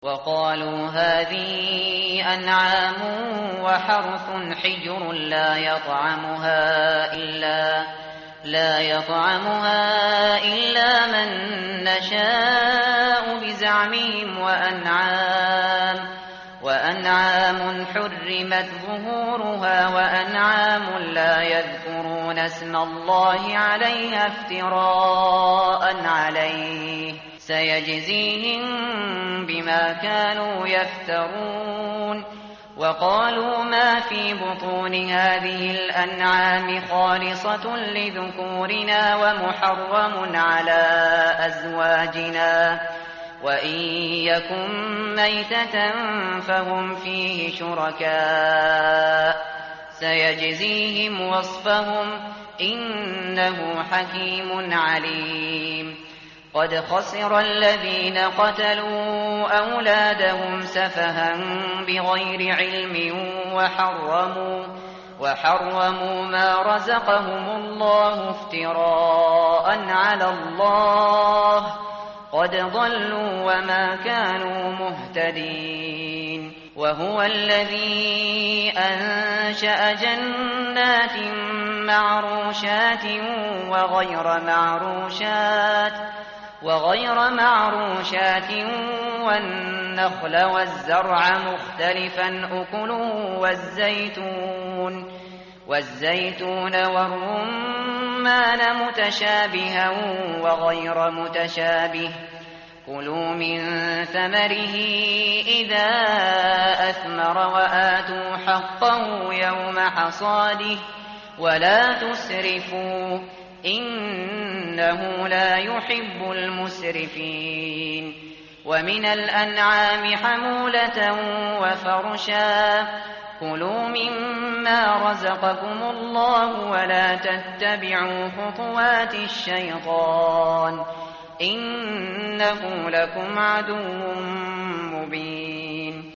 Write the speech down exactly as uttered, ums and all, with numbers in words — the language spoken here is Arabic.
وقالوا هذه أنعام وحرث حجر لا يطعمها إلا لا يطعمها إلا من نشاء بزعمهم وأنعام وأنعام حرمت ظهورها وأنعام لا يذكرون اسم الله عليها افتراء عليه سيجزيهم بما كانوا يفترون. وقالوا ما في بطون هذه الأنعام خالصة لذكورنا ومحرم على أزواجنا وإن يكن ميتة فهم فيه شركاء سيجزيهم وصفهم إنه حكيم عليم. قد خسر الذين قتلوا أولادهم سفها بغير علم وحرموا, وحرموا ما رزقهم الله افتراء على الله قد ضلوا وما كانوا مهتدين. وهو الذي أنشأ جنات معروشات وغير معروشات وغير معروشات والنخل والزرع مختلفا أكله والزيتون والزيتون والرمان متشابها وغير متشابه كلوا من ثمره إذا أثمر وآتوا حقه يوم حصاده ولا تسرفوا إنه لا يحب المسرفين. ومن الأنعام حمولة وفرشا كلوا مما رزقكم الله ولا تتبعوا خطوات الشيطان إنه لكم عدو مبين.